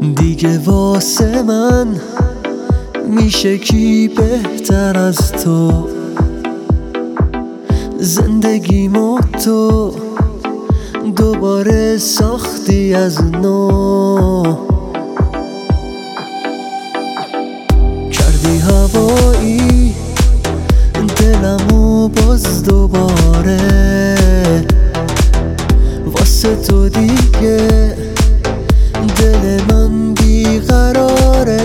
دیگه واسه من میشه کی بهتر از تو؟ زندگیمو تو دوباره ساختی از نو، کردی هوایی دلمو باز دوباره. واسه تو دیگه دل من بیقراره.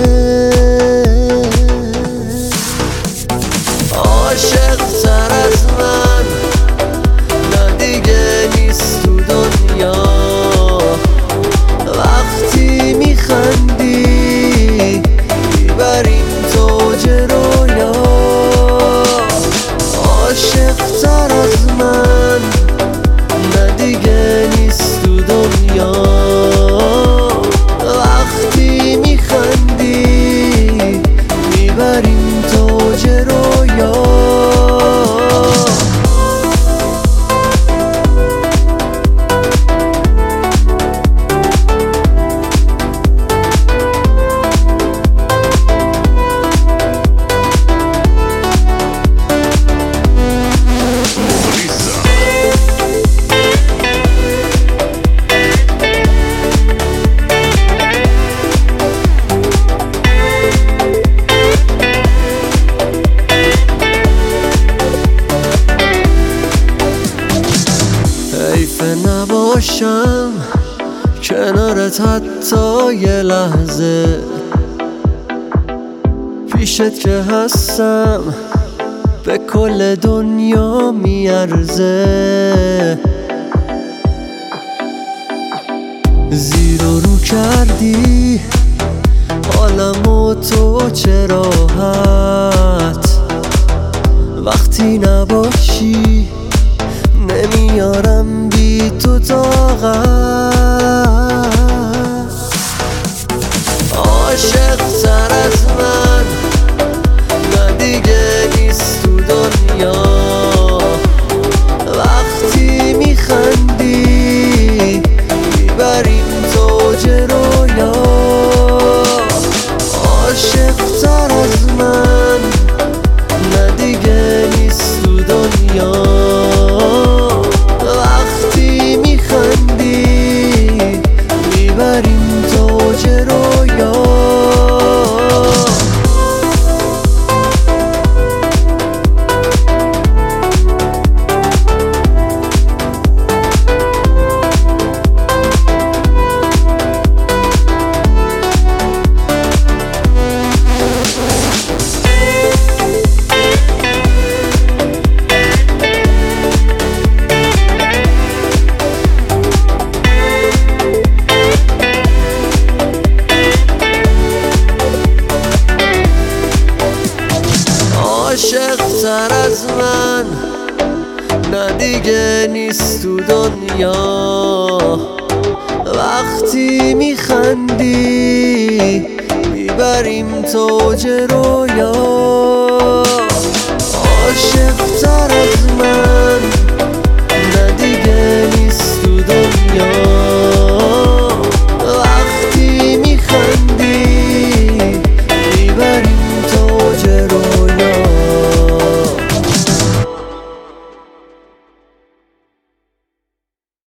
عاشق تر از من نه دیگه نیست تو دنیا. وقتی میخندی میبریم توج رویا. عاشق تر از من نه دیگه نیست تو دنیا. وقتی میخندی میبریم توج رویا. حیفه نباشم کنارت حتی یه لحظه. پیشت که هستم به کل دنیا میارزه. زیر و رو کردی عالمو تو چه راحت. وقتی نباشی نمیارم بی تو طاقت. عاشق تر از من نه دیگه نیست تو دنیا. وقتی میخندی میبریم توج رویا. عاشق تر از من نه دیگه نیست تو دنیا. عاشق تر از من نه دیگه نیست تو دنیا. وقتی میخندی میبریم توج رویا. عاشق تر